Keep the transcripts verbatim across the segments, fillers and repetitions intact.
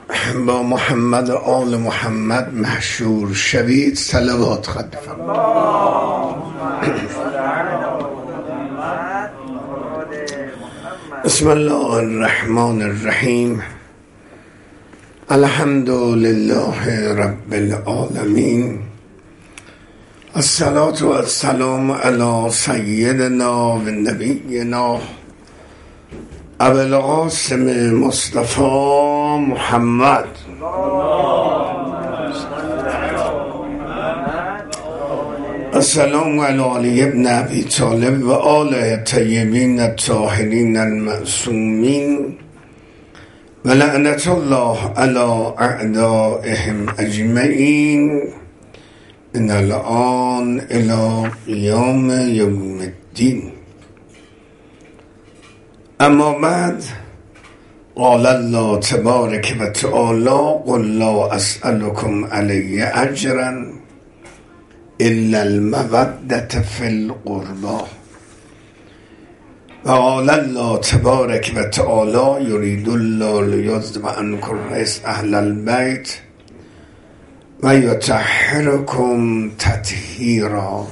با محمد و آل محمد محشور شوید. صلوات خواهد بسم الله الرحمن الرحیم. الحمد لله رب العالمین. الصلاة والسلام علی سیدنا و نبینا ابو القاسم مصطفی محمد السلام علی علی ابن ابی طالب و آله الطیبین الطاهرین المعصومین و لعنت الله علی اعدائهم اجمعین من الآن الی قیام یوم الدین. اما بعد، قال الله تبارک و تعالی قل لا اسألكم علیه اجرا الا المودة فی القربى. و قال الله تبارک و تعالی یرید الله لیذهب عنکم الرجس اهل البیت و یطهرکم تطهیرا.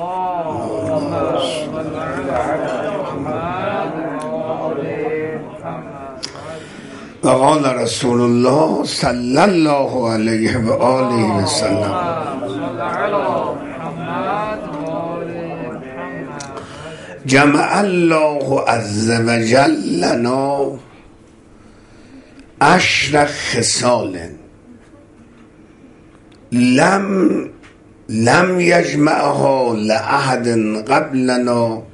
و قال رسول الله صلی الله علیه و آله و سلم جمع الله عز وجل لنا عشر خصال لم لم یجمعها لأحد قبلنا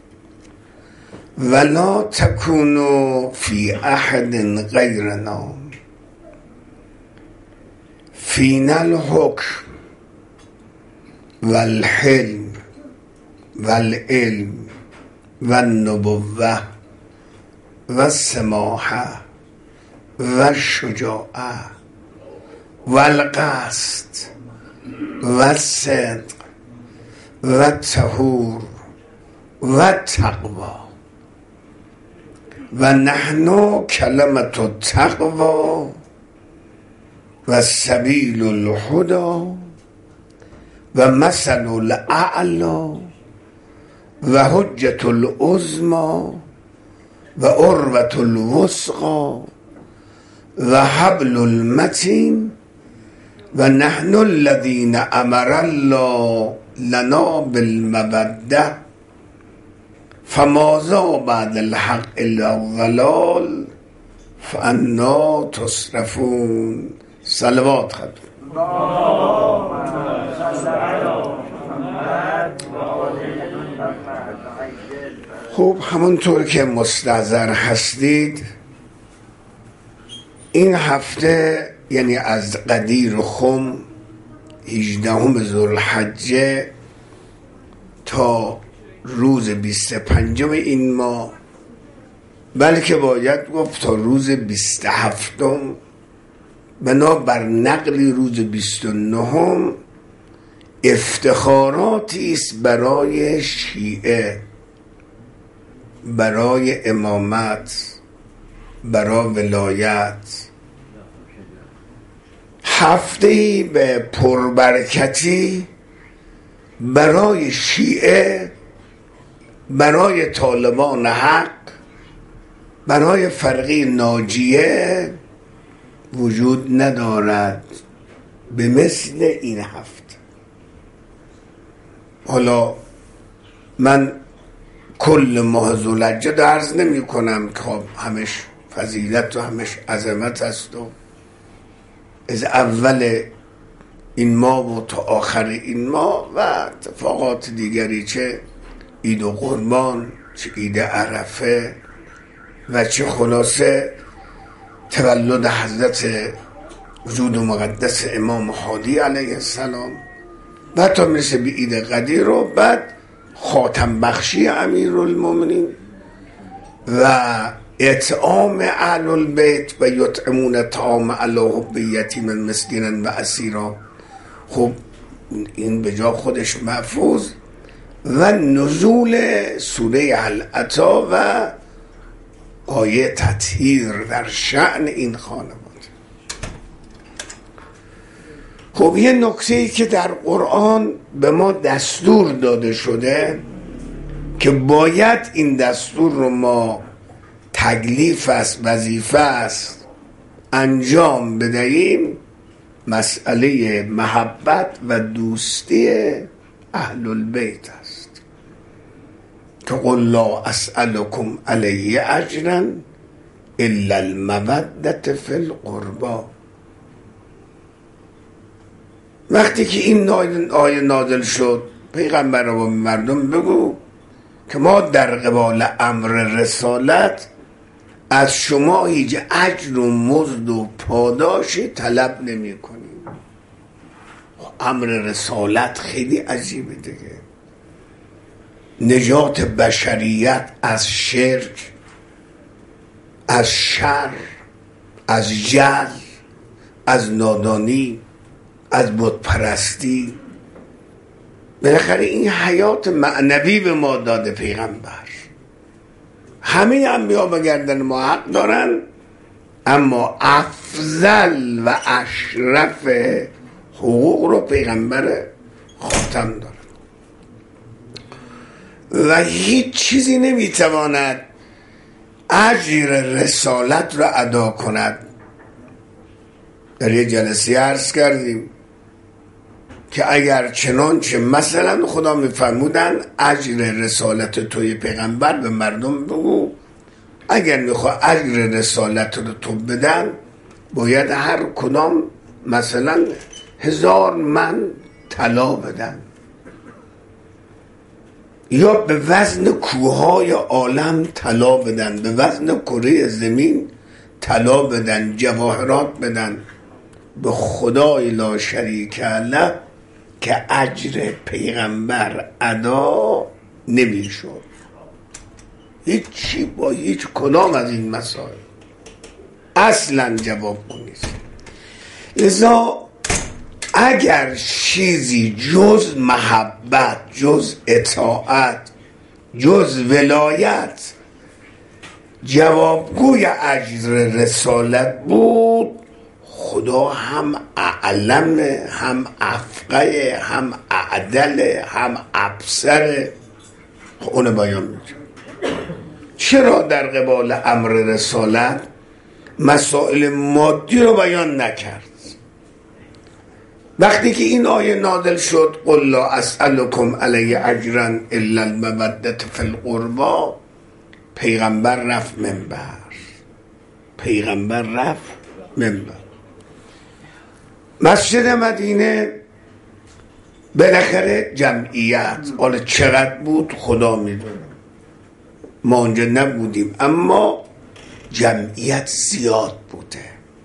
ولا تكون في أحد غيرنا. فينا الحكم والحلم والعلم والنبوة والسماحة والشجاعة والقصد والصدق والطهور والتقوى. و نحن کلمة التقوى و سبیل الهدى و مثل الاعلی و حجة العظمی و عروة الوثقی و حبل المتین و نحن الذین امر الله لنا بالمودة فماذا بعد الحق الا الضلال فانا تصرفون. صلوات خواهد. خب، همونطور که مستحضر هستید، این هفته یعنی از قدیر و خم هجدهم ذوالحجه تا روز بیست و پنجم این ماه، بلکه باید گفت تا روز بیست و هفتم، بنابر نقلی روز بیست و نهم، افتخاراتی است برای شیعه، برای امامت، برای ولایت. هفته‌ای به پربرکتی برای شیعه، برای طالبان حق، برای فرقه ناجیه وجود ندارد به مثل این هفته. حالا من کل ماه ذوالحجه درز نمی کنم که خب همش فضیلت و همش عظمت است و از اول این ماه و تا آخر این ماه و اتفاقات دیگری، چه عید و قربان، چه عید عرفه و چه خلاصه تولد حضرت وجود و مقدس امام هادی علیه السلام، بعد تا میرسه به عید قدیر و بعد خاتم بخشی امیرالمومنین و اطعام اهل البیت و یطعمون طعام علی حب یتیما مسکینا و اسیرا. خب این به جا خودش محفوظ. و نزول سوره هل اتی و آیه تطهیر در شأن این خانواده. خب یه نکته‌ای که در قرآن به ما دستور داده شده که باید این دستور رو ما تکلیف است، وظیفه است انجام بدهیم، مسئله محبت و دوستی اهل البیت است که قل لا اسألكم علیه اجرا الا المودة فی القربى. وقتی که این آیه نازل شد، پیغمبر رو به مردم بگو که ما در قبال امر رسالت از شما هیچ اجر و مزد و پاداشی طلب نمی کنیم. امر رسالت خیلی عجیبه دیگه، نجات بشریت از شرک، از شر، از جهل، از نادانی، از بت پرستی. بالاخره این حیات معنوی به ما داده پیغمبر. همه انبیا به گردن ما حق دارن، اما افضل و اشرف حقوق رو پیغمبر خاتم داره و هیچ چیزی نمیتواند اجر رسالت رو ادا کند. در یه جلسه عرض کردیم که اگر چنانچه مثلا خدا میفرمودن اجر رسالت توی پیغمبر به مردم بگو، اگر میخواه اجر رسالت رو تو بدن باید هر کدام مثلا هزار من طلا بدن، یا به وزن کوههای عالم طلا بدن، به وزن کره زمین طلا بدن، جواهرات بدن. به خدای لا شریک له که اجر پیغمبر ادا نمیشد. هیچی با هیچ کدام از این مسائل اصلا جواب نیست. لذا اگر چیزی جز محبت، جز اطاعت، جز ولایت جوابگوی اجر رسالت بود، خدا هم اعلم، هم افقه، هم اعدل، هم ابصر اون بیان میشه. چرا در قبال امر رسالت مسائل مادی رو بیان نکرد؟ وقتی که این آیه نازل شد قل لا اسألكم علیه اجرا الا المودة فی القربى، پیغمبر رفت منبر، پیغمبر رفت منبر. مسجد مدینه بالاخره جمعیت، حالا چقدر بود خدا میدونه، ما اونجا نبودیم، اما جمعیت زیاد بوده.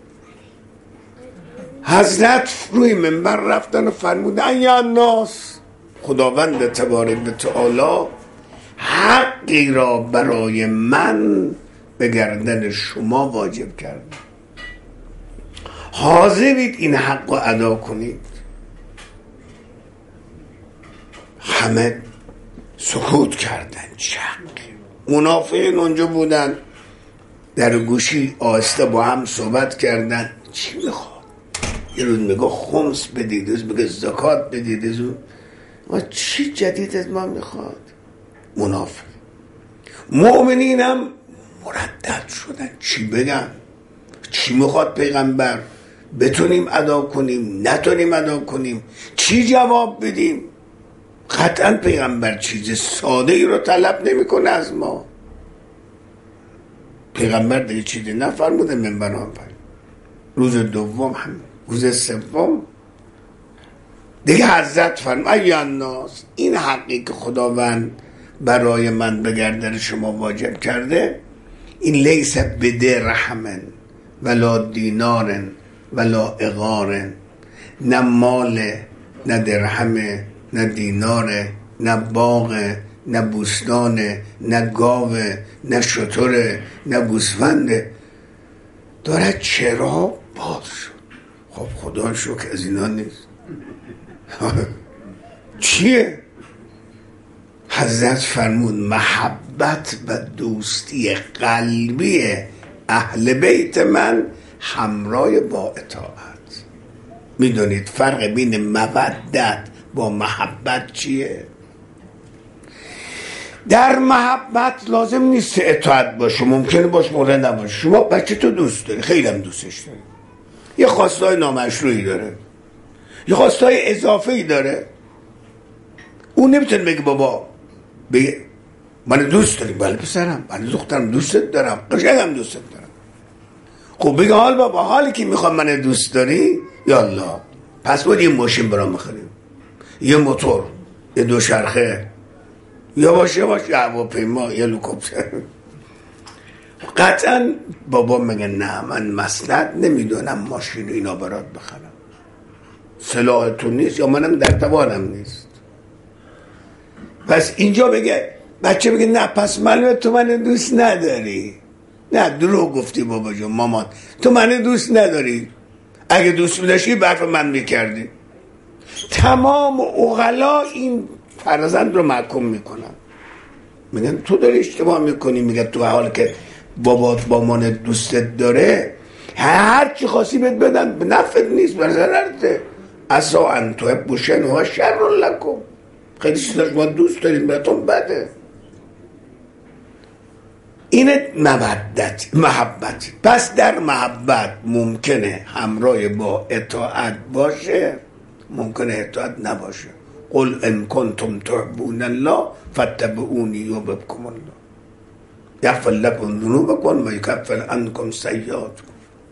حضرت روی منبر رفتن و فرمودن یا الناس، خداوند تبارک و تعالی حقی را برای من به گردن شما واجب کرد، حاضرید این حق رو ادا کنید؟ همه سکوت کردن. چق منافقین اونجا بودن، در گوشی آهسته با هم صحبت کردن. چی میخواد؟ یه روز میگه خمس بدید، روز میگه زکات بدید، روز ما چی جدید از ما میخواد؟ منافق. مؤمنین هم مردد شدن، چی بگن؟ چی میخواد پیغمبر؟ بتونیم ادا کنیم، نتونیم ادا کنیم، چی جواب بدیم؟ قطعا پیغمبر چیز ساده ای رو طلب نمیکنه از ما. پیغمبر دیگه چیزی نفرموده منبر هم فرمود. روز دوم هم، روز سوم دیگه حضرت فرمود ای الناس، این حقی که خداوند برای من به گردن شما واجب کرده، این لیس بدرهم ولا دینار ولا اغار، نه مال، نه درهم، نه دینار، نه باغ، نه بوستان، نه گاو، نه شتر، نه گوسفند. داره چرا باز شد. خب خدا شو که از اینا نیست. چیه؟ حضرت فرمود محبت و دوستی قلبی اهل بیت من همراه با اطاعت. میدونید فرق بین مودت با محبت چیه؟ در محبت لازم نیست اطاعت باشه، ممکنه باش مورد نباشه. شما بچه تو دوست داری، خیلی هم دوستش داری، یه خواستای نامشروعی داره، یه خواستای اضافه‌ای داره، اون نمیتونه بگه بابا بگه من دوست داری، بله پسرم، بله دخترم، دوستت دارم، قشنگم دوستت دارم. خب بگه حال بابا، حالی که میخوام من دوست داری، یالله پس باید یه ماشین برام بخریم، یه موتور، یه دوچرخه، یا باشه یا باشه هواپیما، یه هلیکوپتر. قطعا بابا میگه نه من مسند نمیدونم ماشین اینا برات بخرم، صلاحتون نیست یا منم در توانم نیست. پس اینجا بگه بچه بگه نه پس معلومه تو من دوست نداری. نه دروغ گفتی بابا جون، مامان تو من دوست نداری، اگه دوست می‌داشتی برف من میکردی. تمام عقلا این فرزند رو محکوم میکنن، میگن تو داری اشتباه میکنی. میگه تو حال که بابات با من دوستت داره هر چی خاصی بهت بدن به نفعت نیست، بر ضررته. عسا ان تحبوا شیئا و شر لکم، خیلی چیزاش ما دوست داریم بهتون بده. اینه مودت، محبت. پس در محبت ممکنه همراه با اطاعت باشه، ممکنه اطاعت نباشه. قل ان کنتم تحبون الله فاتبعونی یحببکم الله یغفر لکم ذنوبکم و یکفر عنکم سیئاتکم.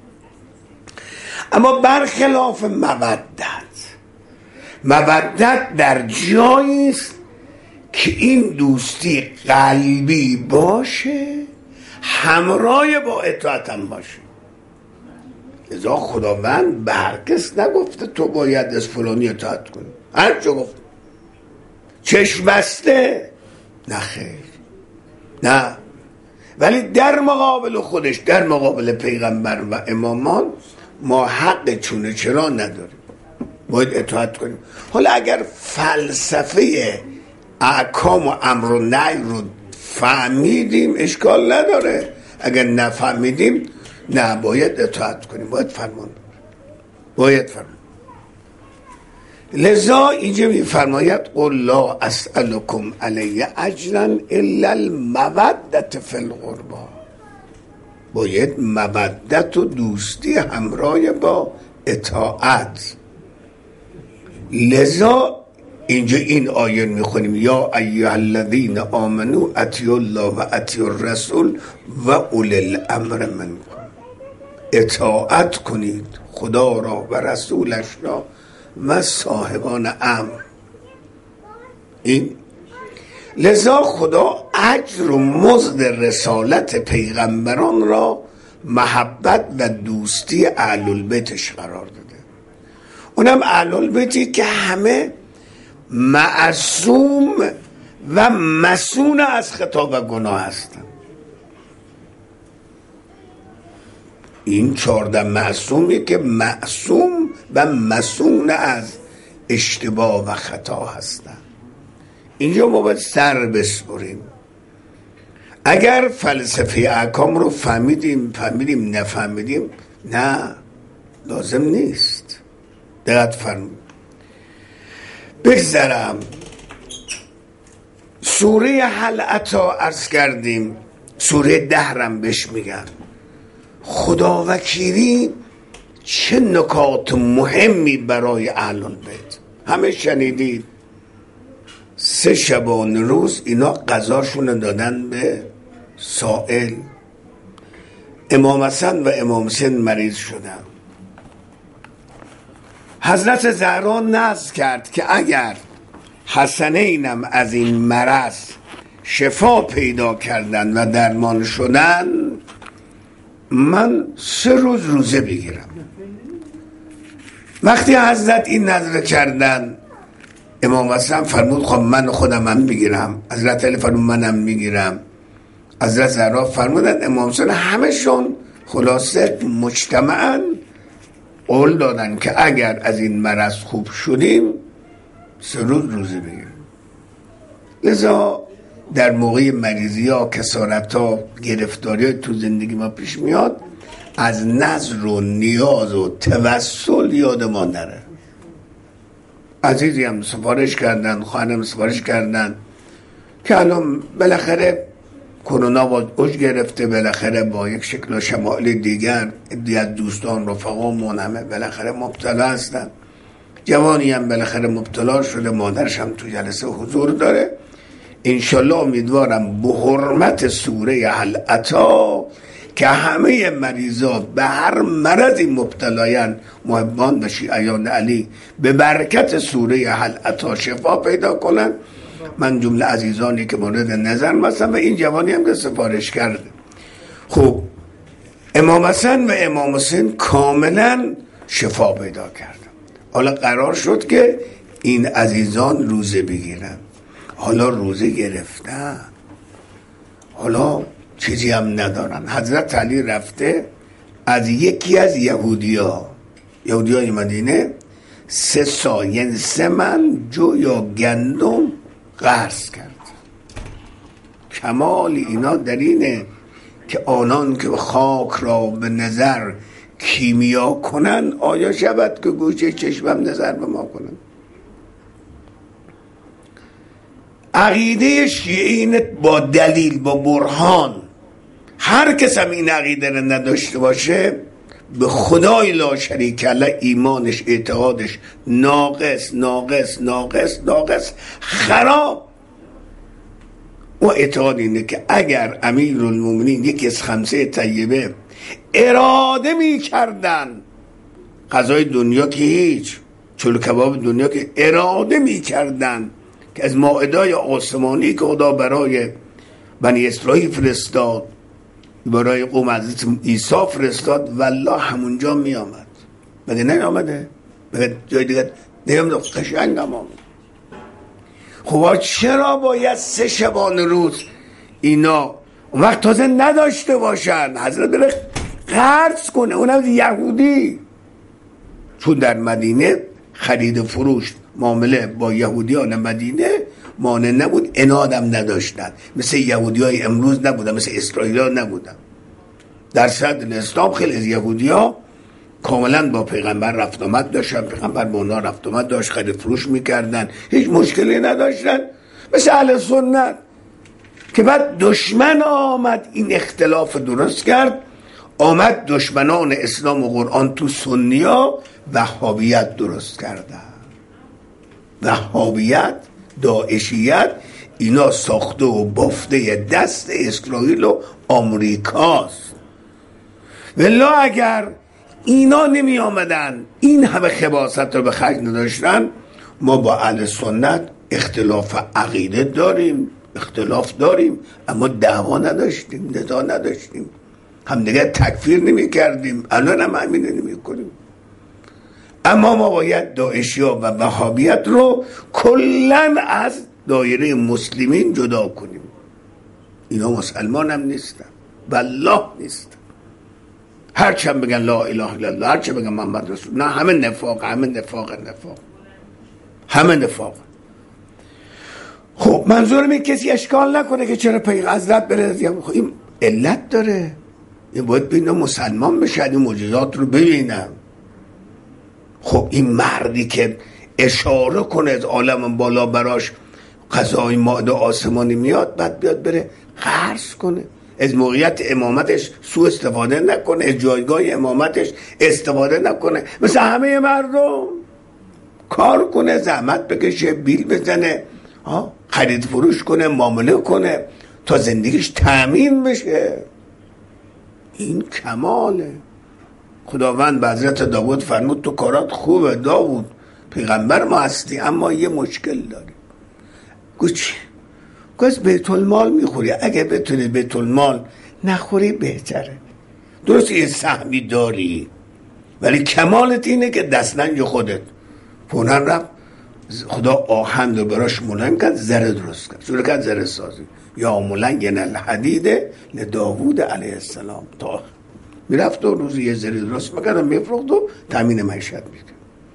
اما برخلاف مودت، مودت در جایی است که این دوستی قلبی باشه، همراه با اطاعت هم باشه. لذا خداوند به هر کس نگفته تو باید از فلانی اطاعت کنی، هر چه گفت چشم بسته نه خیر، نه. ولی در مقابل خودش، در مقابل پیغمبر و امامان ما حق چونه چرا نداریم، باید اطاعت کنیم. حالا اگر فلسفه احکام و امر و نهی رو فهمیدیم اشکال نداره، اگر نفهمیدیم نه باید اطاعت کنیم، باید فرمان باید فرمان. لذا اینجا میفرماید قل لا اسألكم علی اجرا الا المودة فی القربى، باید مودت و دوستی همراه با اطاعت. لذا اینجا این آیه میخونیم یا ایها الذین آمنوا اطیعوا الله و اطیعوا الرسول و اولی الامر منکم، اطاعت کنید خدا را و رسولش را و صاحبان امر. این لذا خدا اجر و مزد رسالت پیغمبران را محبت و دوستی اهل البیتش قرار داده. اونم اهل البیتی که همه معصوم و مسون از خطا و گناه هستند. این چهارده معصومی که معصوم و مسون از اشتباه و خطا هستند. اینجا ما باید سر بسپریم. اگر فلسفه احکام رو فهمیدیم فهمیدیم نفهمیدیم نه لازم نیست. دقت فرمایید. بگذرم سوره هل اتی عرض کردیم، سوره دهرم بهش میگن. خدا وکیلی چه نکات مهمی برای اهل البیت. همه شنیدید سه شبانه روز اینا قضاشون دادن به سائل. امام حسن و امام حسین مریض شدن. حضرت زهرا نذر کرد که اگر حسنینم از این مرض شفا پیدا کردن و درمان شدن من سه روز روزه بگیرم. وقتی حضرت این نذر کردن امام حسن فرمود خب من خودم هم میگیرم، حضرت علی فرمود منم میگیرم، حضرت زهرا فرمودن، امام حسین، همشون خلاصه مجتمعاً قول دادن که اگر از این مرض خوب شدیم سه روز روزه بگیریم. لذا در موقع مریضی ها، کسارت ها، گرفتاری ها تو زندگی ما پیش میاد، از نظر و نیاز و توسل یاد ما نره. عزیزی هم سفارش کردن، خانم سفارش کردن که الان بالاخره کرونا با اوج گرفته، بالاخره با یک شکل و شمایل دیگر دیگر دوستان رفقامون همه بالاخره مبتلا هستن. جوانی هم بالاخره مبتلا شده، مادرش هم تو جلسه حضور داره. انشالله امیدوارم به حرمت سوره هل اتی که همه مریضا به هر مرضی مبتلاین، محبان و شیعیان علی، به برکت سوره هل اتی شفا پیدا کنن. من جمله عزیزانی که مورد نظر مثلا و این جوانی هم که سفارش کرده، خب امام حسن و امام حسین کاملا شفا پیدا کردن. حالا قرار شد که این عزیزان روزه بگیرن. حالا روزه گرفتن، حالا چیزی هم ندارن. حضرت علی رفته از یکی از یهودیا یهودیای مدینه سه سا یعنی سه من جو یا گندم قرض کرد. کمال اینا در اینه که آنان که خاک را به نظر کیمیا کنن، آیا شود که گوشه چشمم نظر به ما کنن؟ عقیده شیعین با دلیل، با برهان، هر کس هم این عقیده رو نداشته باشه به خدای لا شریک له ایمانش، اعتقادش ناقص ناقص ناقص ناقص خراب. و اعتقاد اینه که اگر امیرالمومنین یکی از خمسه طیبه اراده می کردن، غذای دنیا که هیچ، چلو کباب دنیا که اراده می کردن که از مائده آسمانی که خدا برای بنی اسرائیل فرستاد، برای قوم حضرت عیسی فرستاد، والله همونجا می آمد. بده نه آمده بده جای دیگه نمیده، قشنگ هم آمد. خب چرا باید سه شبانه روز اینا اون وقت تازه نداشته باشن؟ حضرت بره قرض کنه، اونم یهودی، چون در مدینه خرید فروش معامله با یهودیان مدینه مانع نبود، انادم نداشتن، مثل یهودی های امروز نبودن، مثل اسرائیل ها نبودن. در صدر اسلام خیلی از یهودی ها کاملا با پیغمبر رفت آمد داشتن، پیغمبر با اونا رفت آمد داشت، خرید فروش میکردن، هیچ مشکلی نداشتن، مثل اهل سنت. که بعد دشمن آمد این اختلاف درست کرد، آمد دشمنان اسلام و قرآن تو سنیا وهابیت درست کردن. وهابیت، داعشیت، اینا ساخته و بافته دست اسرائیل و آمریکاست. والله اگر اینا نمی آمدن، این همه خباثت رو به خرج نداشتن، ما با اهل سنت اختلاف عقیده داریم، اختلاف داریم، اما دعوا نداشتیم، نزاع نداشتیم، هم دیگه تکفیر نمی کردیم، الان هم همینه نمی کنیم. اما ما باید داعشیا و وهابیت رو کلن از دایره مسلمین جدا کنیم. اینا مسلمان هم نیستن، والله نیستن. هرچند بگن لا اله الا الله، هرچند بگن محمد رسول، نه همه نفاق، همه نفاق نفاق همه نفاق. خب منظورم این کسی اشکال نکنه که چرا پیغمبر حضرت بره، خب این علت داره، این باید ببینم مسلمان بشن، این معجزات رو ببینم. خب این مردی که اشاره کنه از عالم بالا براش قضای ماده آسمانی میاد، بعد بیاد بره قرض کنه، از موقعیت امامتش سوء استفاده نکنه، از جایگاه امامتش استفاده نکنه، مثل همه مردم کار کنه، زحمت بکشه، بیل بزنه، خرید فروش کنه، معامله کنه تا زندگیش تأمین بشه. این کماله. خداوند به حضرت داوود فرمود تو کارات خوبه داوود، پیغمبر ما هستی، اما یه مشکل داری. گوچ گوز بیت المال میخوری، اگه بتونی بیت المال نخوری بهتره. درست یه سهمی داری، ولی کمالت اینه که دستنج خودت فونن رفت، خدا آهن رو براش ملایم کرد، زره درست کرد، شروع کرد زره سازی. یا ملنگن الحدید لداوود علیه السلام، تا میرفت و روزی یه زره درست میکرد و میفروخت و تامین معیشت میکرد.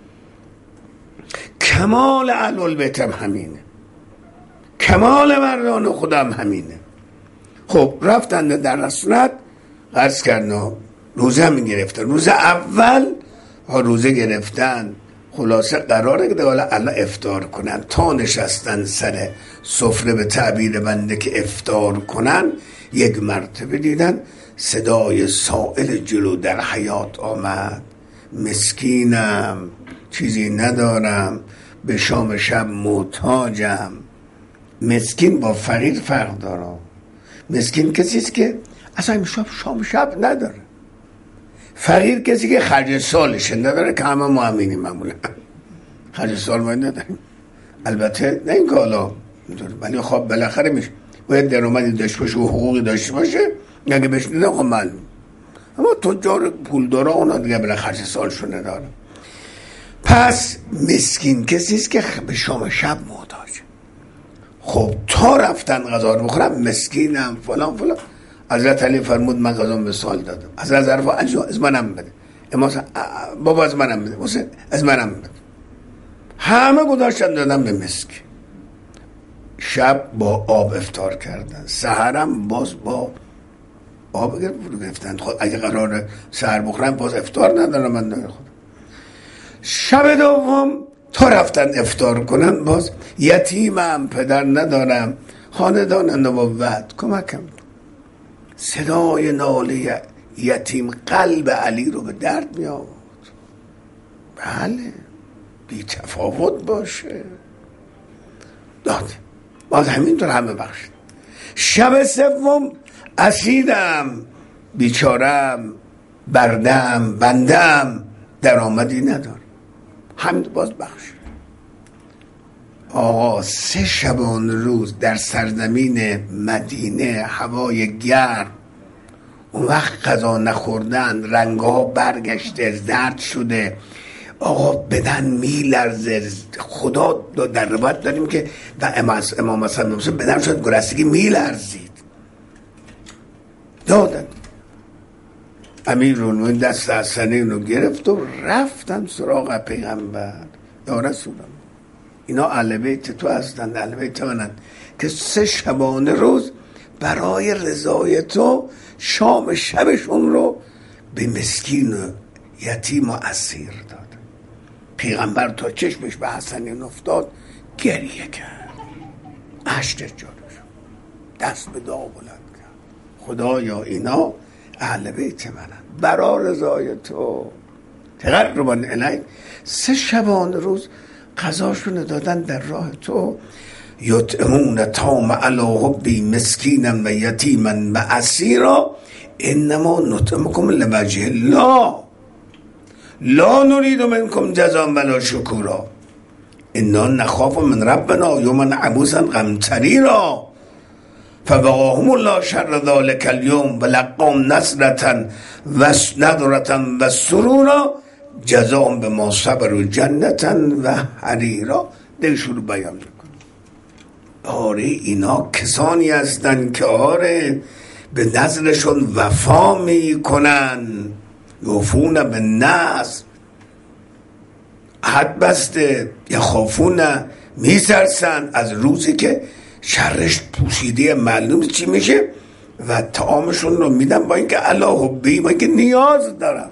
کمال اهل البیت هم همینه، کمال مردان خدا هم همینه. خب رفتن در رسولت قرض کردن، روزه هم گرفتن. روز اول ها روزه گرفتن، خلاصه قراره که حالا الان افطار کنن. تا نشستن سر سفره به تعبیر بنده که افطار کنن، یک مرتبه دیدن صدای سائل جلو در حیات آمد: مسکینم، چیزی ندارم، به شام شب محتاجم. مسکین با فقیر فرق داره. مسکین کسیست که اصلا شام شام شب نداره. فقیر کسی که خرج سالش نداره، که همه ما همینیم معمولا. خرج سال ما نداریم. البته نه این که حالا ولی خب بالاخره میشه باید درآمدی داشته باشه و حقوقی داشته باشه. اگه بهش نداره خب معلوم. اما تجار پولدارا اونا دیگه برای خرج سالشون نداره. پس مسکین کسیست که به شام شب محتاج. خب تا رفتن غذا رو بخورم، مسکینم فلان فلان. حضرت علی فرمود من غذا مثال دادم. حضرت عرفا از منم بده. اما بابا از منم بده. حسین از منم بده. همه گذاشتن دادم به مسکین. شب با آب افطار کردن، سحرم باز با آب گرفتن. خود اگه قرار سحر بخورن باز افطار ندارم من دارم خودم. شب دوم تا رفتن افطار کنن، باز یتیمم، پدر ندارم، خاندان نبوت، کمکم. صدای ناله یتیم قلب علی رو به درد می آورد. بله، بی تفاوت باشه داد. باز همینطور همه بخشید. شب سوم اسیدم، بیچارم، بردم، بندم، درآمدی ندارم. همین باز بخشید. آقا سه شبان روز در سرزمین مدینه، هوای گرم، اون وقت غذا نخوردن، رنگها برگشته، زرد شده، آقا بدن میلرزه. خدا در روایت داریم که و امام حسن بدن شد گرسنگی میلرزید. دادن امیرالمومنین دست حسنین رو گرفت و رفتن سراغ پیغمبر. یا رسول الله، اینا اهل بیت تو هستند، اهل بیت منن که سه شبانه روز برای رضای تو شام شبشون رو به مسکین و یتیم و اسیر داد. پیغمبر تا چشمش به حسنین افتاد گریه کرد، اشک جاری شد، دست به دعا بلند کرد: خدایا اینا اهل بیت منن، برای رضای تو تقربا الیک سه شبانه روز قضاشون دادن در راه تو. یطعمون طعام علی حبی مسکینا و یتیما و اسیرا انما نطعمکم لوجه الله لا نرید منکم جزاء ولا شکورا انا نخاف من ربنا یوما عبوسا قمطریرا فوقاهم الله شر ذلک اليوم ولقاهم نصرة و نضرة و سرورا جزاء بما صبروا جنة و حریرا. دلشون رو بیان میکنه. آره اینا کسانی هستن که آره به نظرشون وفا میکنن، یوفون به نظر، حد بسته، یخافون، میترسن از روزی که شرش پوشیده معلوم چی میشه و طعامشون رو میدن با اینکه الله حبی، با اینکه نیاز دارن.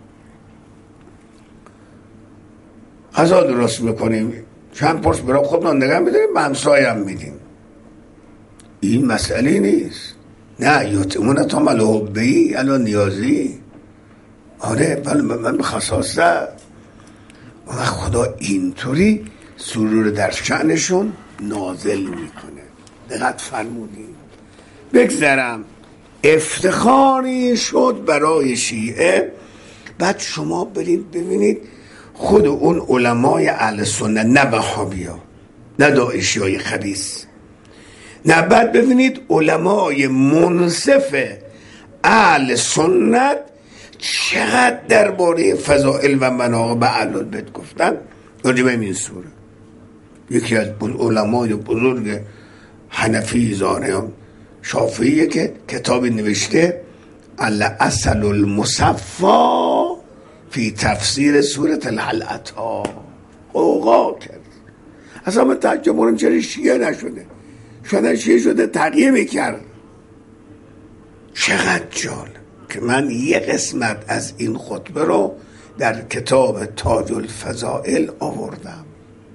غذا درست میکنیم، چند پرس برای خودمان نگه میداریم، به همسایه هم میدیم. این مسئله نیست. نه، یطعمون طعام علی حبی، علی نیازی. آره ولی من به خصاصه و خدا اینطوری سرور در شأنشون نازل میکنه. دقت فرمودیم. بگذرم افتخاری شد برای شیعه. بعد شما برید ببینید خود اون علمای اهل سنت، نه وهابیا، نه داعشی های خبیث، نه، بعد ببینید علمای منصف اهل سنت چقدر درباره فضائل و مناقب اهل بیت گفتن. راجع به این سوره یکی از علمای بزرگ حنفی زانه شافعیه که کتابی نوشته الاصل المصفا فی تفسیر سوره الحلقة. اوقا کرد. اصلا من تعجب کنم چرا شیعه نشده، شده شیعه شده تغییر میکرد. چقدر جالب. که من یه قسمت از این خطبه رو در کتاب تاج الفضائل آوردم،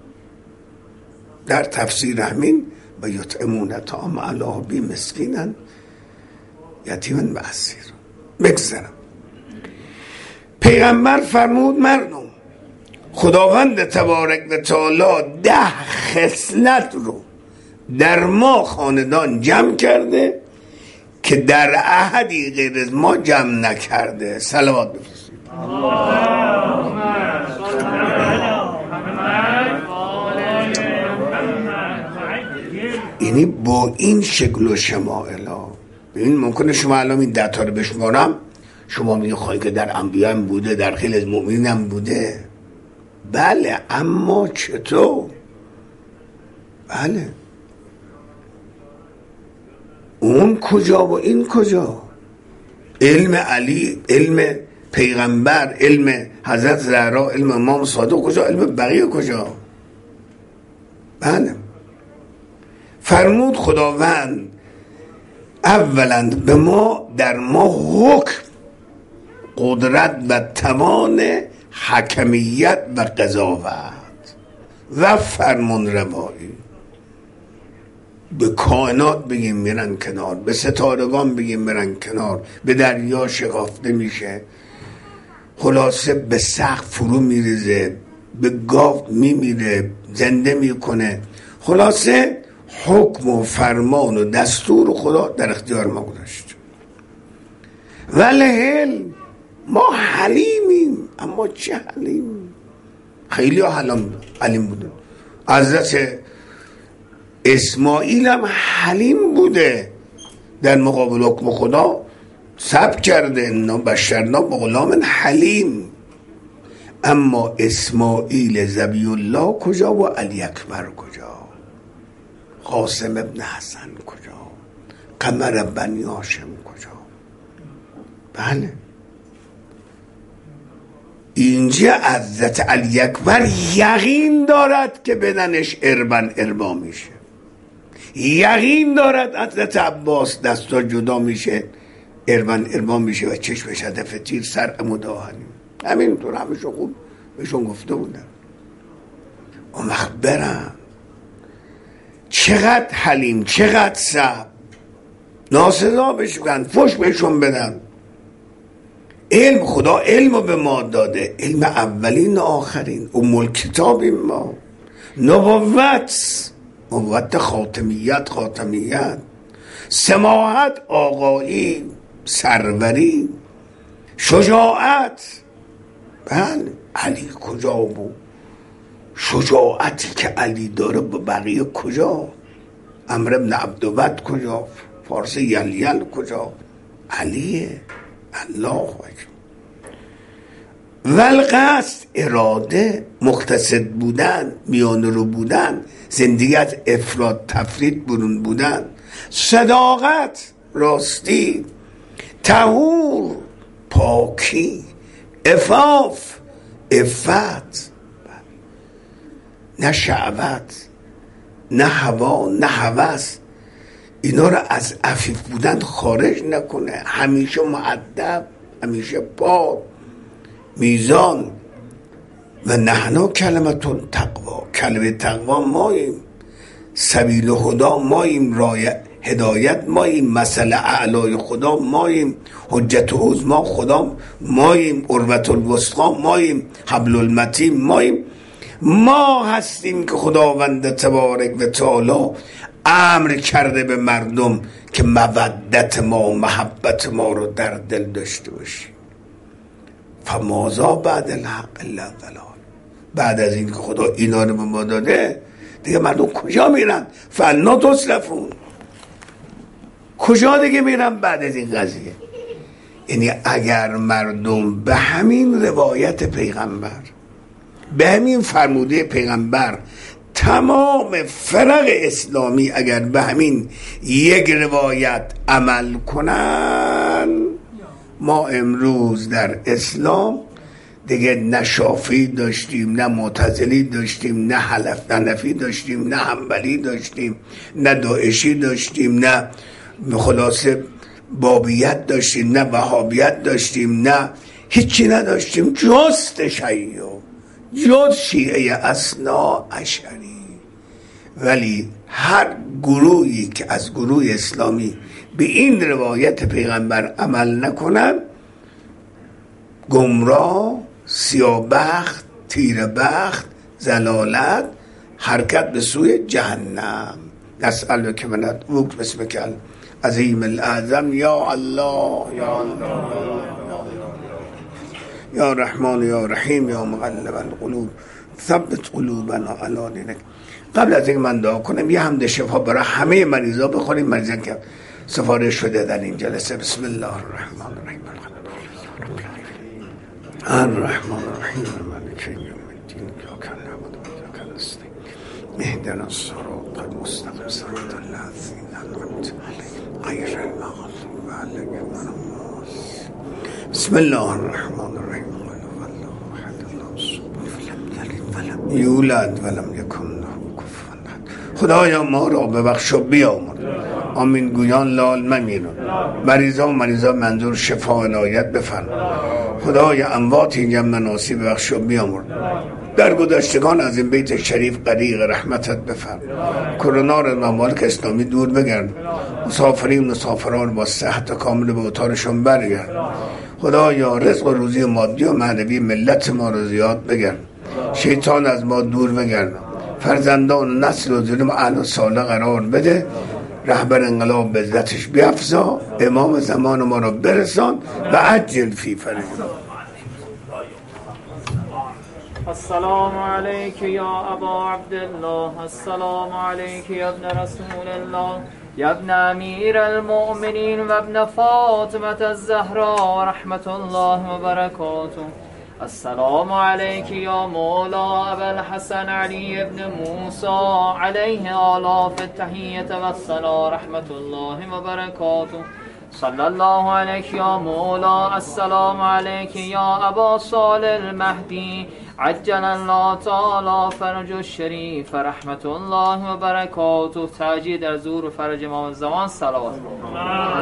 در تفسیر همین و یطعمون طعام علی حبه مسکینا یتیما و اسیرا. بگذرم. پیغمبر فرمود مردم، خداوند تبارک و تعالی ده خصلت رو در ما خاندان جمع کرده که در احدی غیر از ما جمع نکرده. صلوات بفرستید. یعنی با این شکل و شمائل ها. ببین ممکنه شما الان این ده تا رو بشمارم، شما میگه خواهی که در انبیا هم بوده، در خیلی از مؤمنین هم بوده. بله، اما چطور؟ بله، اون کجا و این کجا؟ علم علی، علم پیغمبر، علم حضرت زهرا، علم امام صادق کجا؟ علم بقیه کجا؟ بله. فرمود خداوند اولا به ما در ما حکم، قدرت و توان حکمیت و قضاوت و فرمان روایی. به کائنات بگیم میرن کنار، به ستارگان بگیم میرن کنار، به دریا شکافته میشه، خلاصه به سقف فرو میریزه، به گاو میمیره، زنده میکنه. خلاصه حکم و فرمان و دستور خدا در اختیار ما گذاشت. ولی ما حلیمیم. اما چه حلیم؟ خیلی ها حلیم بودن. حضرت اسماعیل هم حلیم بوده، در مقابل حکم خدا صبر کرده. انا بشرنا بغلام حلیم. اما اسماعیل ذبی الله کجا و علی اکبر کجا؟ قاسم ابن حسن کجا؟ قمر بنی هاشم کجا؟ بله، اینجا حضرت علی اکبر یقین دارد که بدنش اربن اربا میشه، یقین دارد حضرت عباس دستا جدا میشه، اربن اربا میشه و چشمش هدف تیر سر مداهنی. همینطور همشون خوب بهشون گفته بودن. اون وقت برم چقدر حلیم، چقدر صبر، ناسزا بشون، فش بهشون بدن. علم، خدا علم رو به ما داده، علم اولین و آخرین، ام کتابیم ما. نبوت، نبوت خاتمیت، خاتمیت، سماحت، آقایی، سروری، شجاعت. بله، علی کجا بود؟ شجاعتی که علی داره با بقیه کجا؟ عمرو ابن عبدود کجا؟ فارس یلیل کجا؟ علیه. الله اکبر. والقصد، اراده، مقتصد بودن، میانه رو بودن، زندگی از افراد تفرید برون بودن، صداقت، راستی، طهور، پاکی، عفاف، عفت، نه شهوت، نه هوا، نه هوس. اینا رو از عفیف بودن خارج نکنه. همیشه مؤدب، همیشه پاک، میزان. و نحنا کلمتون تقوا، کلمه تقوا ماییم، سبیل هدا ماییم، رای هدایت ماییم، مسئله اعلای خدا ماییم، حجت عظما خدا ماییم، عروة الوثقی ماییم، حبل المتین ماییم. ما هستیم که خداوند تبارک و تعالی امر کرده به مردم که مودت ما و محبت ما رو در دل داشته باشیم. فماذا بعد الحق الا الضلال. بعد از این که خدا اینا رو به ما داده، دیگه مردم کجا میرن؟ فانا تصرفون. کجا دیگه میرن بعد از این قضیه؟ یعنی اگر مردم به همین روایت پیغمبر، به همین فرموده پیغمبر، تمام فرق اسلامی اگر به همین یک روایت عمل کنن، ما امروز در اسلام دیگه نه شافعی داشتیم، نه معتزلی داشتیم، نه حنفی داشتیم، نه حنبلی داشتیم، نه داعشی داشتیم، نه خلاصه بابیت داشتیم، نه وهابیت داشتیم، نه هیچی نداشتیم جز تشیع، جز شیعه اثنا عشری. ولی هر گروهی که از گروه اسلامی به این روایت پیغمبر عمل نکنن، گمراه، سیاه‌بخت، تیره‌بخت، ضلالت، حرکت به سوی جهنم. نسألک من ادعوک باسمک العظیم الاعظم یا الله یا الله یا رحمان یا رحیم یا مقلب القلوب ثبت قلوبنا علی دینک. قبل از اینکه من دعا کنم یه حمد شفا برای همه مریضا بخونیم، مریضان که سفارش شده در این جلسه. بسم الله الرحمن الرحیم الرحمن الرحیم مالک یوم الدین ایاک نعبد و ایاک نستعین اهدنا الصراط المستقیم صراط الذین انعمت علیهم غیر المغضوب علیهم ولا الضالین. بسم الله الرحمن الرحیم قل هو الله احد الله الصمد لم یلد ولم یولد ولم یکن له کفوا احد. خدایا ما را ببخش و بیامرز. آمین گویان لال ممیرون. مریضا و مریضا منظور شفا عنایت بفرما. خدای اموات این جمع مناسی ببخش و بیامرز. در گذشتگان از این بیت شریف غریق رحمتت بفرما. کرونا را ممالک اسلامی دور بگرد. مسافرین مسافران با صحت کامل به اتارشون برگرد. خدایا رزق و روزی مادی و معنوی ملت ما رو زیاد بگرد. شیطان از ما دور بگرد. فرزندان و نسل و ظلم اهل و صالح قرار بده. رهبر انقلاب به عزتش بیفزا. امام زمان ما رو برسان و عجل فی فرج. السلام علیک یا ابا عبدالله، السلام علیک یا ابن رسول الله، یا ابن امیر المؤمنین و ابن فاطمة الزهراء رحمت الله و برکاته. السلام علیک یا مولا ابا الحسن علی ابن موسی علیه آلاف التحیت و الصلاة رحمت الله و برکاته. صلی الله علیک یا مولا. السلام علیک یا ابا صالح المهدی عجل الله تعالی فرج الشریف رحمت الله و برکاته. تاجی در زور و فرج امام زمان صلوات.